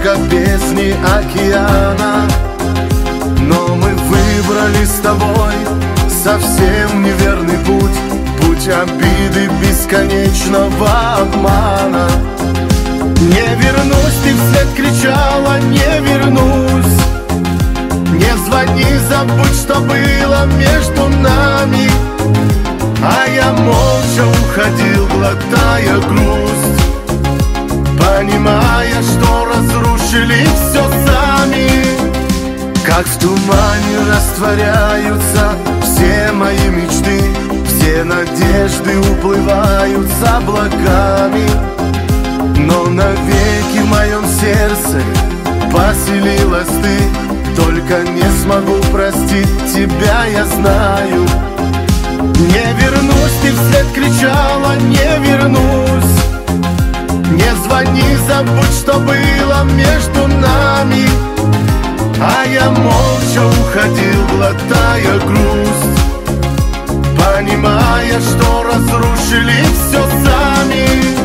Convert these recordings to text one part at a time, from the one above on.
только в бездне океана. Но мы выбрали с тобой совсем неверный путь, путь обиды, бесконечного обмана. Не вернусь, ты вслед кричала, не вернусь. Не звони, забудь, что было между нами. А я молча уходил, глотая грусть, понимая, что разрушили все сами. Как в тумане растворяются все мои мечты, все надежды уплывают за облаками. Но навеки в моем сердце поселилась ты. Только не смогу простить тебя, я знаю. Не вернусь, ты вслед кричала, не вернусь. Не звони, забудь, что было между нами. А я молча уходил, глотая грусть, понимая, что разрушили все сами.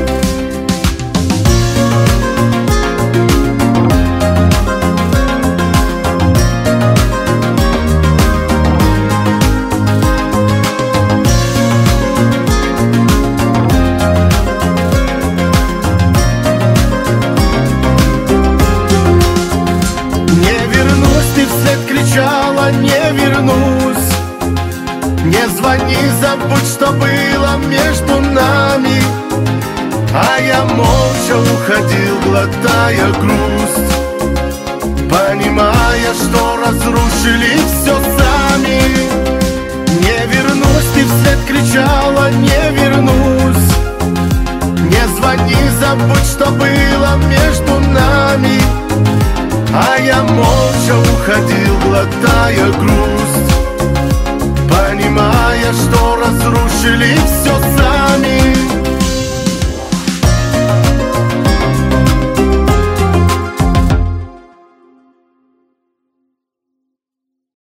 Не вернусь. Не звони, забудь, что было между нами. А я молча уходил, глотая грусть, понимая, что разрушили все сами. Не вернусь, ты вслед кричала, не вернусь. Не звони, забудь, что было между нами. А я молча уходил, глотая грусть, понимая,